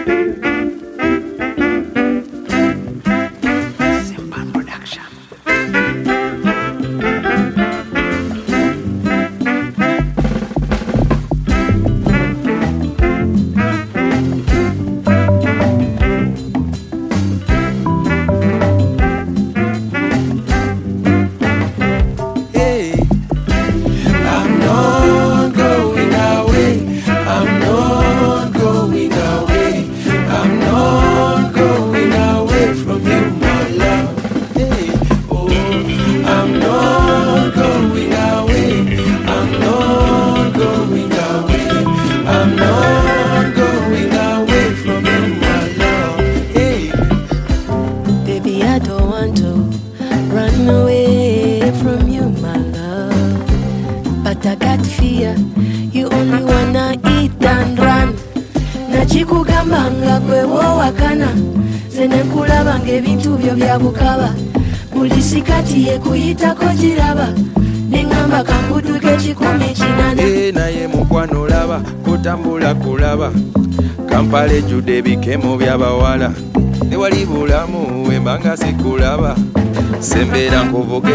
I got fear. You only wanna eat and run. Nachikugamba nga gwe wowakana. Zene nkulaba ng'ebintu byo bya bukaba. Buli sikati yekuyitako giraba. Nengamba kankutuke 108. Naye mukwano olaba kutambula kulaba. Kampala ejjudde ebikemo by'abawala. Tewali bulamu wembanga sikulaba. Sembera nkuvuga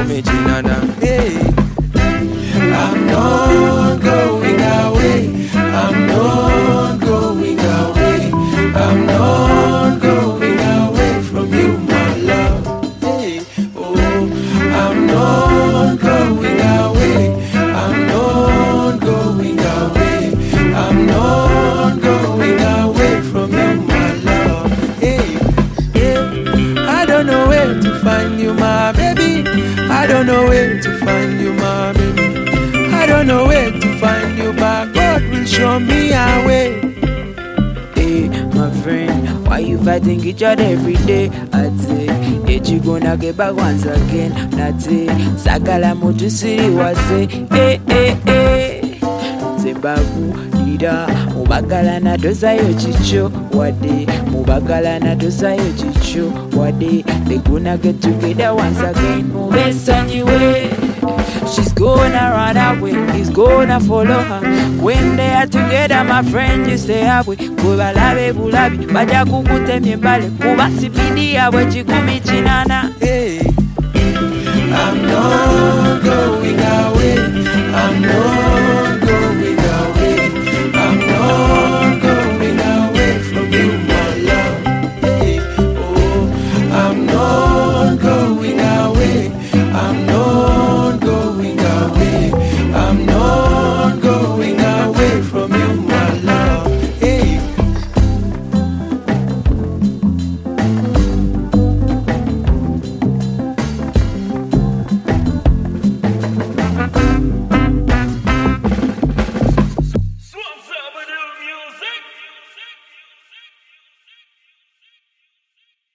108. I'm not going away. I'm not going away. I'm not going away from you, my love. Hey, oh, I'm not going away. I'm not going away. I'm not going away from you, my love. Hey, yeah. I don't know where to find you, my baby. I don't know where to find you, my baby. I don't know where to find you, but God will show me a way. Hey, my friend, why you fighting each other every day? I say, ain't you gonna get back once again? I say, Sakala Mutu City was say, hey. Zimbabwe, Nida, Mubagala na dosa yo chicho, wade, Mubagala na dosa yo chicho, wade, they gonna get together once again. Move anyway. She's gonna run away, he's gonna follow her. When they are together, my friend, you stay away. Kubalabe bulabi, baja kukutemye mbale. Kubasipidi yawe chikumi chinana. Hey, I'm not going away. I'm not